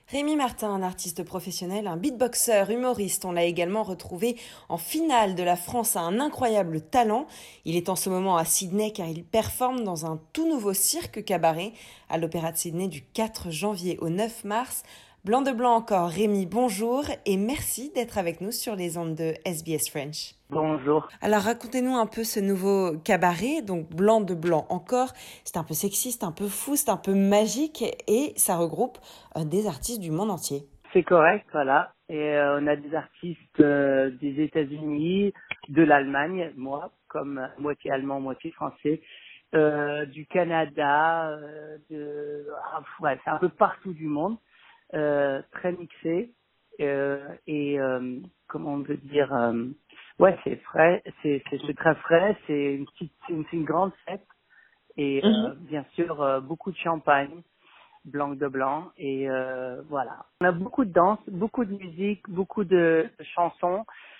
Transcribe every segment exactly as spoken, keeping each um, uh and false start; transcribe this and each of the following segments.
Rémi Martin, un artiste professionnel, un beatboxer, humoriste, on l'a également retrouvé en finale de la France à un incroyable talent. Il est en ce moment à Sydney car il performe dans un tout nouveau cirque cabaret à l'Opéra de Sydney du quatre janvier au neuf mars. Blanc de blanc encore, Rémi, bonjour et merci d'être avec nous sur les ondes de S B S French. Bonjour. Alors racontez-nous un peu ce nouveau cabaret, donc Blanc de blanc encore. C'est un peu sexiste, un peu fou, c'est un peu magique et ça regroupe euh, des artistes du monde entier. C'est correct, voilà. Et euh, on a des artistes euh, des États-Unis, de l'Allemagne, moi, comme euh, moitié allemand, moitié français, euh, du Canada, euh, de, ah, ouais, c'est un peu partout du monde, euh, très mixé. Euh, et euh, comment on veut dire, euh, ouais, c'est frais, c'est c'est c'est très frais, c'est une petite, c'est une, c'est une grande fête et euh, Mhm. bien sûr euh, beaucoup de champagne. Blanc de blanc et euh, voilà. On a beaucoup de danse, beaucoup de musique, beaucoup de chansons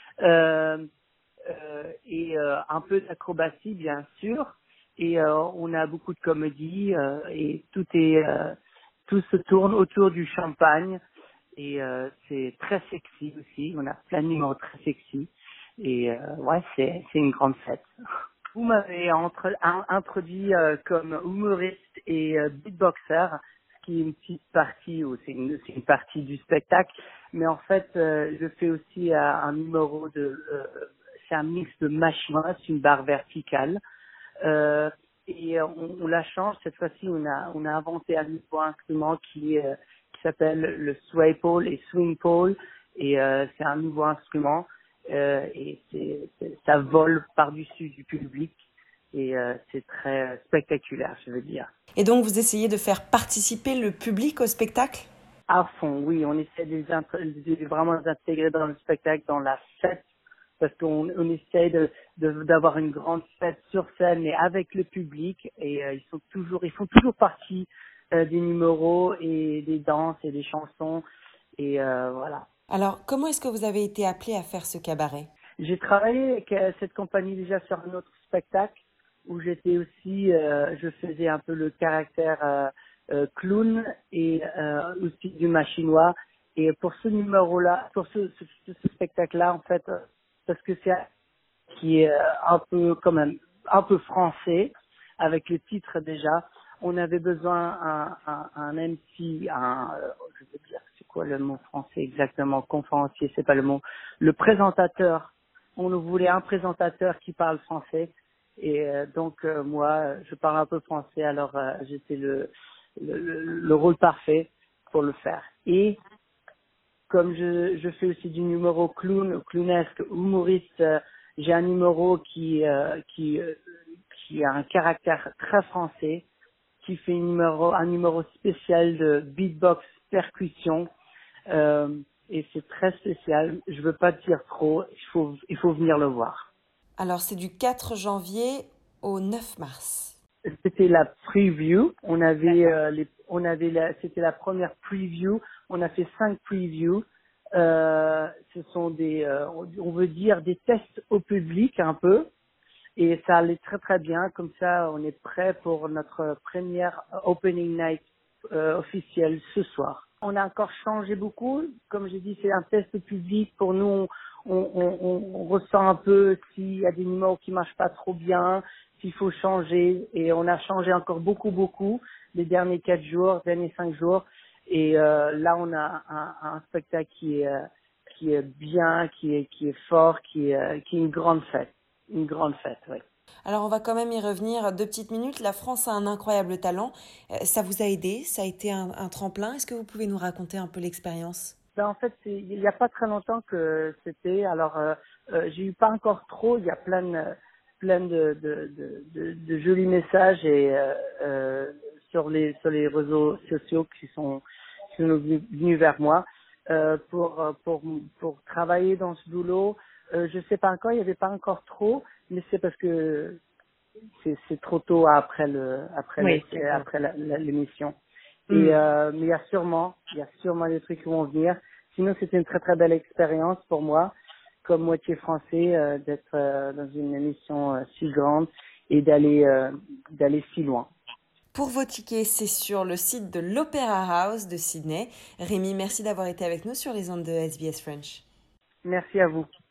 euh, euh, et euh, un peu d'acrobatie bien sûr et euh, on a beaucoup de comédie euh, et tout est euh, tout se tourne autour du champagne et euh, c'est très sexy aussi. On a plein de numéros très sexy et euh, ouais c'est c'est une grande fête. Vous m'avez entre- in- introduit euh, comme humoriste et euh, beatboxer, ce qui est une petite partie, ou c'est une, c'est une partie du spectacle, mais en fait, euh, je fais aussi euh, un numéro de, euh, c'est un mix de machinois, c'est une barre verticale, euh, et euh, on, on la change. Cette fois-ci, on a, on a inventé un nouveau instrument qui, euh, qui s'appelle le sway pole et swing pole, et euh, c'est un nouveau instrument euh, et c'est, c'est- ça vole par-dessus du public et euh, c'est très spectaculaire, je veux dire. Et donc vous essayez de faire participer le public au spectacle? À fond, oui, on essaie de les, intr- de les vraiment les intégrer dans le spectacle, dans la fête, parce qu'on on essaie de, de- d'avoir une grande fête sur scène, mais avec le public, et euh, ils sont toujours, ils font toujours partie euh, des numéros et des danses et des chansons, et euh, voilà. Alors comment est-ce que vous avez été appelé à faire ce cabaret? J'ai travaillé avec euh, cette compagnie déjà sur un autre spectacle où j'étais aussi, euh, je faisais un peu le caractère euh, euh, clown et euh, aussi du machinois. Et pour ce numéro-là, pour ce, ce, ce- ce spectacle-là, en fait, euh, parce que c'est un- qui est euh, un peu quand même un peu français avec le titre déjà, on avait besoin un, un, un M C, un, euh, je veux dire, c'est quoi le mot français exactement, conférencier, c'est pas le mot, le présentateur. On nous voulait un présentateur qui parle français et euh, donc euh, moi je parle un peu français alors euh, j'étais le, le le le rôle parfait pour le faire. Et comme je, je fais aussi du numéro clown, clownesque, humoriste, euh, j'ai un numéro qui euh, qui euh, qui a un caractère très français, qui fait un numéro un numéro spécial de beatbox percussion euh, et c'est très spécial. Je veux pas dire trop, il faut il faut venir le voir. Alors c'est du quatre janvier au neuf mars. C'était la preview. On avait, D'accord. euh, les, on avait la, c'était la première preview. On a fait cinq previews. Euh, ce sont des, euh, on on veut dire des tests au public un peu. Et ça allait très très bien. Comme ça, on est prêt pour notre première opening night euh, officielle ce soir. On a encore changé beaucoup. Comme j'ai dit, c'est un test public. Pour nous, on, on, on- on ressent un peu s'il y a des numéros qui marchent pas trop bien, s'il faut changer. Et on a changé encore beaucoup beaucoup les derniers quatre jours, derniers cinq jours. Et euh, là, on a un, un spectacle qui est euh, qui est bien, qui est qui est fort, qui est euh, qui est une grande fête. Une grande fête, oui. Alors on va quand même y revenir deux petites minutes. La France a un incroyable talent. Euh, Ça vous a aidé? Ça a été un, un tremplin? Est-ce que vous pouvez nous raconter un peu l'expérience? Ben, en fait, c'est- il n'y a pas très longtemps que c'était. Alors, euh, euh, j'ai eu pas encore trop. Il y a plein de, plein de, de, de, de, de jolis messages et euh, euh, sur les sur les réseaux sociaux qui sont qui sont venus venus vers moi euh, pour pour pour travailler dans ce boulot. Euh, je sais pas encore. Il n'y avait pas encore trop, mais c'est parce que c'est c'est trop tôt après le après le Oui, d'accord. après la- la- l'émission. Hmm. Et euh, mais il y a sûrement il y a sûrement des trucs qui vont venir. Sinon c'était une très très belle expérience pour moi comme moitié français euh, d'être euh, dans une émission euh, si grande et d'aller euh, d'aller si loin. Pour vos tickets, c'est sur le site de l'Opera House de Sydney. Rémi, merci d'avoir été avec nous sur les ondes de S B S French. Merci à vous.